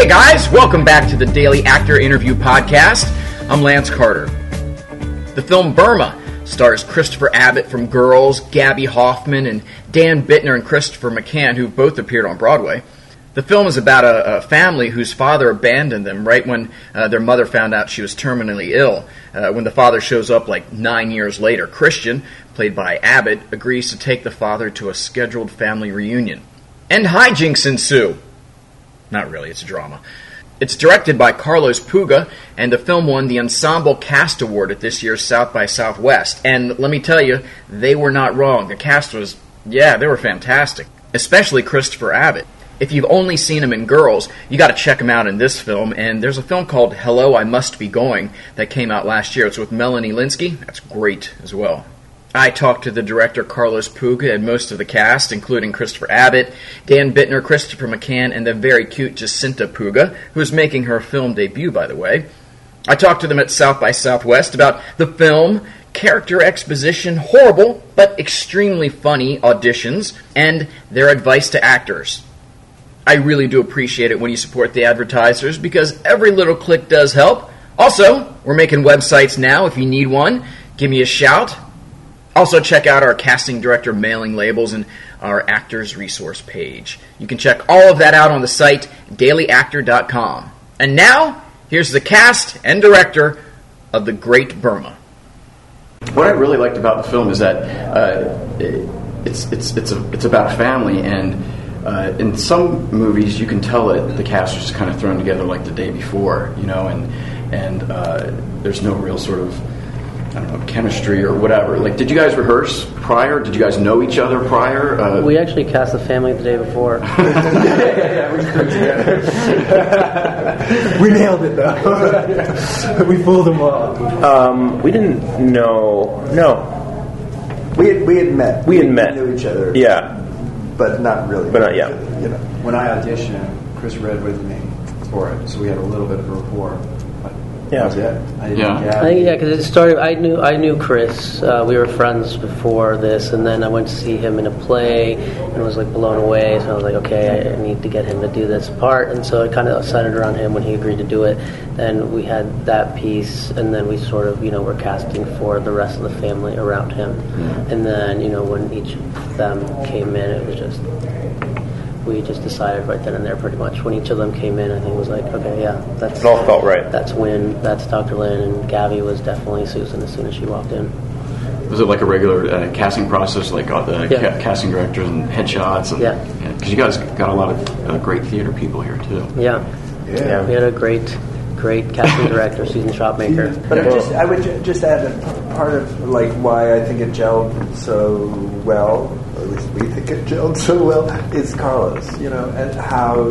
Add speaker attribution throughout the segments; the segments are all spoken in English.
Speaker 1: Hey guys, welcome back to the Daily Actor Interview Podcast. I'm Lance Carter. The film Burma stars Christopher Abbott from Girls, Gabby Hoffman, and Dan Bittner and Christopher McCann, who both appeared on Broadway. The film is about a family whose father abandoned them right when their mother found out she was terminally ill. When the father shows up like 9 years later, Christian, played by Abbott, agrees to take the father to a scheduled family reunion. And hijinks ensue. Not really, it's a drama. It's directed by Carlos Puga, and the film won the Ensemble Cast Award at this year's South by Southwest. And let me tell you, they were not wrong. The cast was, they were fantastic. Especially Christopher Abbott. If you've only seen him in Girls, you got to check him out in this film. And there's a film called Hello, I Must Be Going that came out last year. It's with Melanie Linsky. That's great as well. I talked to the director Carlos Puga and most of the cast, including Christopher Abbott, Dan Bittner, Christopher McCann, and the very cute Jacinta Puga, who is making her film debut, by the way. I talked to them at South by Southwest about the film, character exposition, horrible but extremely funny auditions, and their advice to actors. I really do appreciate it when you support the advertisers because every little click does help. Also, we're making websites now. If you need one, give me a shout. Also, check out our casting director mailing labels and our actors resource page. You can check all of that out on the site, dailyactor.com. And now, here's the cast and director of The Great Burma. What I really liked about the film is that it's about family, and in some movies you can tell that the cast was just kind of thrown together like the day before, and there's no real sort of chemistry or whatever. Like, did you guys rehearse prior? Did you guys know each other prior?
Speaker 2: We actually cast the family the day before.
Speaker 3: We nailed it, though. We fooled them all.
Speaker 4: We didn't know. No.
Speaker 3: We had met.
Speaker 4: We
Speaker 3: knew each other.
Speaker 4: Yeah.
Speaker 3: But not really.
Speaker 4: But not yet.
Speaker 5: When I auditioned, Chris read with me for it, so we had a little bit of rapport.
Speaker 4: Yeah,
Speaker 5: that was it.
Speaker 2: I think because it started. I knew Chris. We were friends before this, and then I went to see him in a play and was like blown away. So I was like, okay, I need to get him to do this part, and so it kind of centered around him when he agreed to do it. Then we had that piece, and then we sort of were casting for the rest of the family around him, and then when each of them came in, it was just. We just decided right then and there pretty much. When each of them came in, I think it was like, okay, yeah, that's...
Speaker 4: It all felt right.
Speaker 2: That's Wynn, that's Dr. Lynn, and Gabby was definitely Susan as soon as she walked in.
Speaker 1: Was it like a regular casting process, like all the casting directors and headshots? Because you guys got a lot of great theater people here, too.
Speaker 2: Yeah. We had a great casting director, Susan Shopmaker.
Speaker 3: But I would just add that part of why I think it gelled so well, or at least we think it gelled so well, is Carlos. And how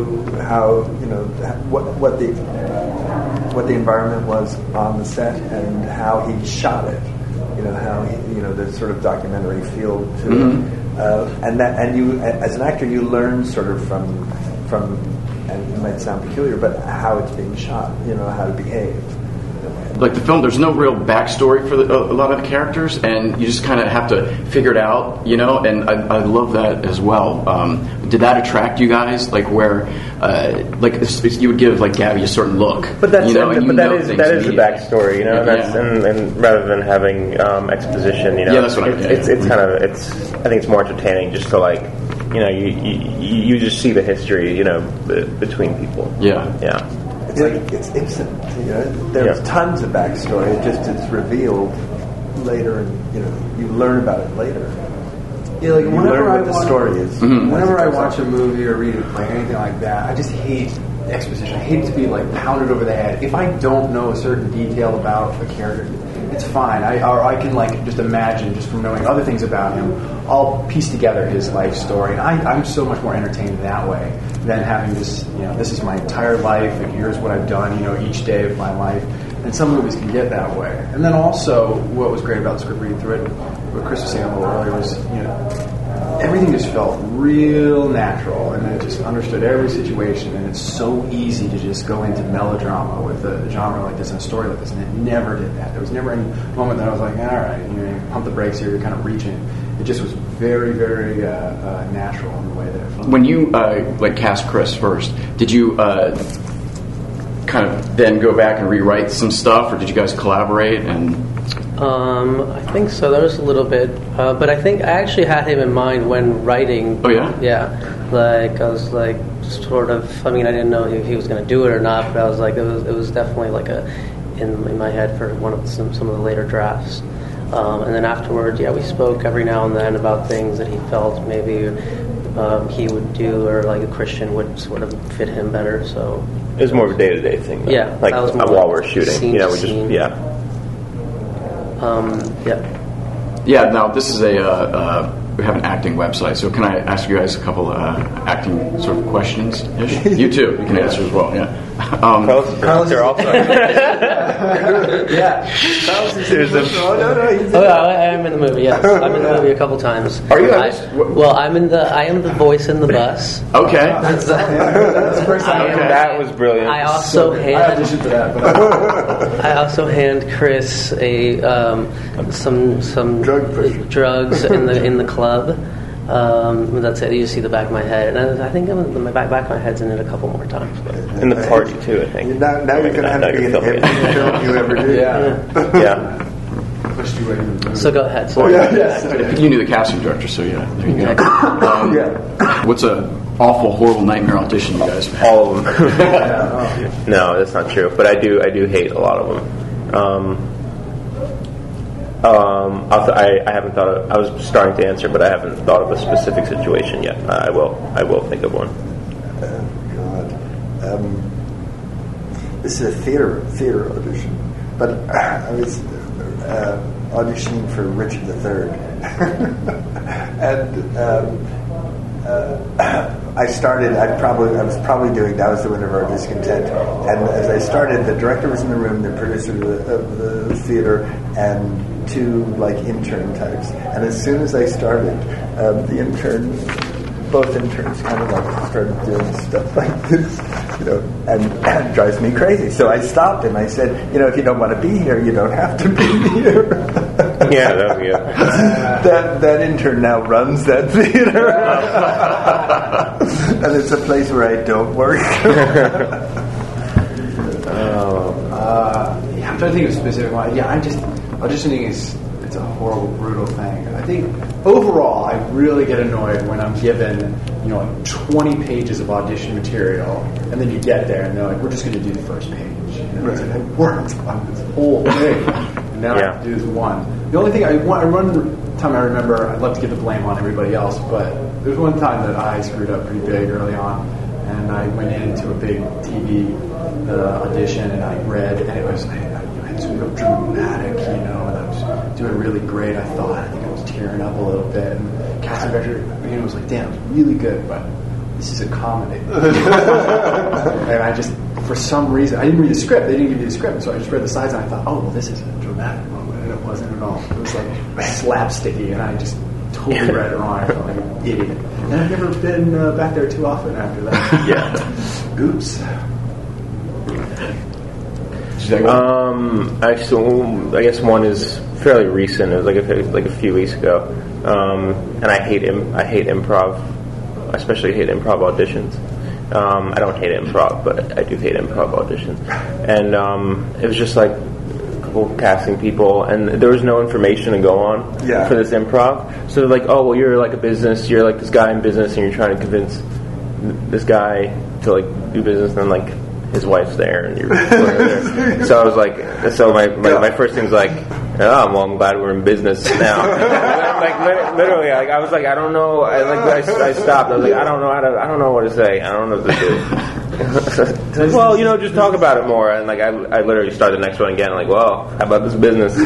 Speaker 3: what the environment was on the set and how he shot it. How he, the sort of documentary feel to it, and you as an actor you learn sort of from. And it might sound peculiar, but how it's being shot, how to behave.
Speaker 1: Like the film, there's no real backstory for a lot of the characters, and you just kind of have to figure it out, and I love that as well. Did that attract you guys? Like where, you would give Gabby a certain look,
Speaker 4: but that is the backstory, and rather than having exposition,
Speaker 1: that's what
Speaker 4: I think it's more entertaining just to you just see the history, between people.
Speaker 1: Yeah.
Speaker 3: It's instant. There's tons of backstory. It's revealed later, and you learn about it later.
Speaker 5: Yeah, like whenever I
Speaker 3: what the story is.
Speaker 5: Whenever I watch a movie or read anything like that, I just hate exposition. I hate to be pounded over the head. If I don't know a certain detail about a character, it's fine. I can just imagine, just from knowing other things about him, I'll piece together his life story. And I'm so much more entertained that way than having this, this is my entire life, and here's what I've done, each day of my life. And some movies can get that way. And then also, what was great about the script reading through it, what Chris was saying a little earlier was, everything just felt real natural, and I just understood every situation, and it's so easy to just go into melodrama with a genre like this and a story like this, and it never did that. There was never any moment that I was like, all right, you pump the brakes here, you're kind of reaching. It just was very, very natural in the way that it felt.
Speaker 1: When you cast Chris first, did you
Speaker 6: kind of then go back and rewrite some stuff, or did you guys collaborate? And
Speaker 2: I think so. There was a little bit, but I think I actually had him in mind when writing.
Speaker 6: Oh yeah.
Speaker 2: Yeah, like I was like sort of. I mean, I didn't know if he was going to do it or not, but I was like, it was definitely like in my head for one of some of the later drafts. And then afterwards, we spoke every now and then about things that he felt maybe he would do, or like a Christian would sort of fit him better. So
Speaker 4: it was more of a day-to-day thing, though.
Speaker 2: Yeah,
Speaker 4: like
Speaker 2: that was more
Speaker 4: while
Speaker 2: like
Speaker 4: we're shooting,
Speaker 2: scene
Speaker 4: we
Speaker 2: to
Speaker 4: just
Speaker 2: scene.
Speaker 6: Yeah. Now this is we have an acting website, so can I ask you guys a couple acting sort of questions? You too. You can answer as well. Yeah.
Speaker 4: Carlos are also.
Speaker 3: Yeah.
Speaker 2: Oh, I am in the movie. Yes, I'm in the movie a couple times.
Speaker 6: Are you?
Speaker 2: I am the voice in the bus.
Speaker 6: Okay.
Speaker 5: That's the first time.
Speaker 4: That was brilliant.
Speaker 2: I also
Speaker 5: I auditioned for that. But
Speaker 2: I also hand Chris some drugs in the club. That's it. You just see the back of my head, and I think my back of my head's in it a couple more times. But.
Speaker 4: In the party too, I think.
Speaker 3: Now you're going to have to be in every film you ever do.
Speaker 4: Yeah.
Speaker 5: pushed you away.
Speaker 2: So go ahead.
Speaker 6: You knew the casting director, so yeah, there you go.
Speaker 3: Yeah.
Speaker 6: What's a awful, horrible nightmare audition you guys have had?
Speaker 4: All of them. No, that's not true. But I do hate a lot of them. I haven't thought of. I was starting to answer, but I haven't thought of a specific situation yet. I will think of one.
Speaker 3: This is a theater audition, but I was auditioning for Richard III, and I started. I was probably doing That Was the Winter of Our Discontent, and as I started, the director was in the room, the producer of the theater, and two intern types. And as soon as I started, both interns kind of started doing stuff like this, and it drives me crazy. So I stopped and I said, if you don't want to be here, you don't have to be here.
Speaker 4: Yeah, that was good.
Speaker 3: That intern now runs that theater. And it's a place where I don't work.
Speaker 5: I'm trying to think of a specific one. Yeah, auditioning it's a horrible, brutal thing. I think overall, I really get annoyed when I'm given 20 pages of audition material, and then you get there and they're like, "We're just going to do the first page." It's like, I worked on this whole thing, and now I have to do this one. The only thing one time I remember, I'd love to give the blame on everybody else, but there's one time that I screwed up pretty big early on, and I went into a big TV audition, and I read, and it was. It's real dramatic, and I was doing really great. I think I was tearing up a little bit, and casting director, was like, "Damn, it's really good, but this is a comedy." And I just, for some reason, I didn't read the script. They didn't give me the script, so I just read the sides, and I thought, "Oh, well, this is a dramatic moment," and it wasn't at all. It was slapsticky, and I just totally read it wrong. I felt like an idiot, and I've never been back there too often after that.
Speaker 4: Yeah.
Speaker 5: Oops.
Speaker 4: Actually, I guess one is fairly recent. It was like a few weeks ago, and I hate improv. I especially hate improv auditions. I don't hate improv, but I do hate improv auditions. And it was just like a couple casting people, and there was no information to go on for this improv. So they're like, "Oh, well, you're like a business. You're like this guy in business, and you're trying to convince this guy to do business." And then his wife's there, and you're there. So I was like, my first thing's like, "Oh, well, I'm glad we're in business now." Literally, I was like, I don't know. I stopped. I was like, I don't know what to say. I don't know what to do. Well, just talk about it more. And I literally started the next one again. Well, how about this business?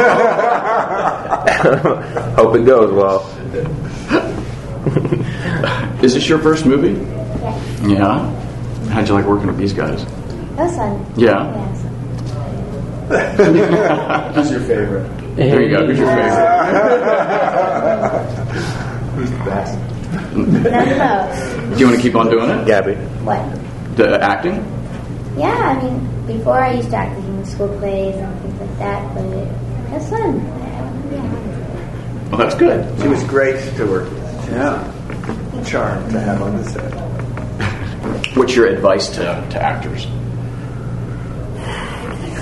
Speaker 4: Hope it goes well.
Speaker 6: Is this your first movie?
Speaker 7: Yeah.
Speaker 6: Yeah. How'd you like working with these guys?
Speaker 7: That was fun.
Speaker 6: Yeah.
Speaker 5: Who's your favorite?
Speaker 6: There you go. Who's your favorite?
Speaker 5: Who's the best?
Speaker 7: None of those.
Speaker 6: Do you want to keep on doing it?
Speaker 4: Gabby.
Speaker 7: What?
Speaker 6: The acting?
Speaker 7: Yeah, before I used to act in school plays and things like that, but that's fun. Yeah.
Speaker 6: Well, that's good.
Speaker 3: She was great to work with.
Speaker 5: Yeah.
Speaker 3: Charm to have on the set.
Speaker 6: What's your advice to actors?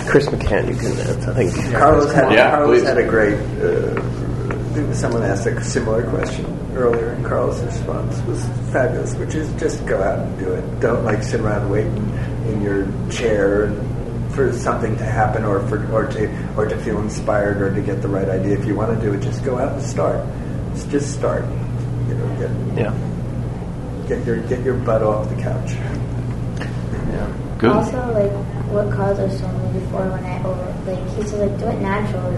Speaker 4: Chris McCann, you can. I think
Speaker 3: Carlos had
Speaker 6: please.
Speaker 3: had a great. Someone asked a similar question earlier, and Carlos' response was fabulous, which is just go out and do it. Don't sit around waiting in your chair for something to happen, or to feel inspired, or to get the right idea. If you want to do it, just go out and start. Just start. Get your butt off the couch.
Speaker 6: Yeah. Good.
Speaker 7: Also, what Carlos was showing me before when he said, do it natural.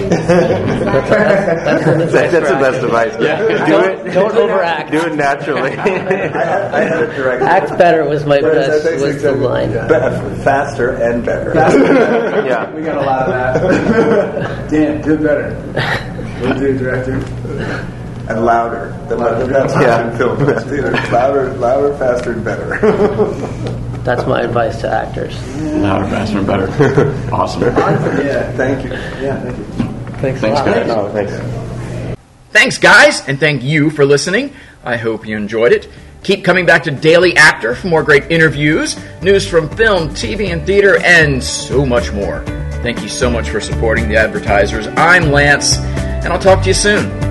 Speaker 4: That's the best advice.
Speaker 6: Yeah.
Speaker 2: Don't overact.
Speaker 4: Do it naturally.
Speaker 3: I had a director.
Speaker 2: Act better was my best. Was the line.
Speaker 3: Faster and better.
Speaker 4: Yeah.
Speaker 5: We got a lot of that. Dan, do it better. We'll do director.
Speaker 3: And louder. That's in film. Louder, faster, and better.
Speaker 2: That's my advice to actors.
Speaker 6: Louder, faster, and better. Awesome.
Speaker 5: Yeah.
Speaker 3: Thank you. Yeah, thank you.
Speaker 2: Thanks a
Speaker 6: Thanks,
Speaker 2: lot.
Speaker 6: guys.
Speaker 4: No, thanks.
Speaker 1: Thanks, guys, and thank you for listening. I hope you enjoyed it. Keep coming back to Daily Actor for more great interviews, news from film, TV, and theater, and so much more. Thank you so much for supporting the advertisers. I'm Lance, and I'll talk to you soon.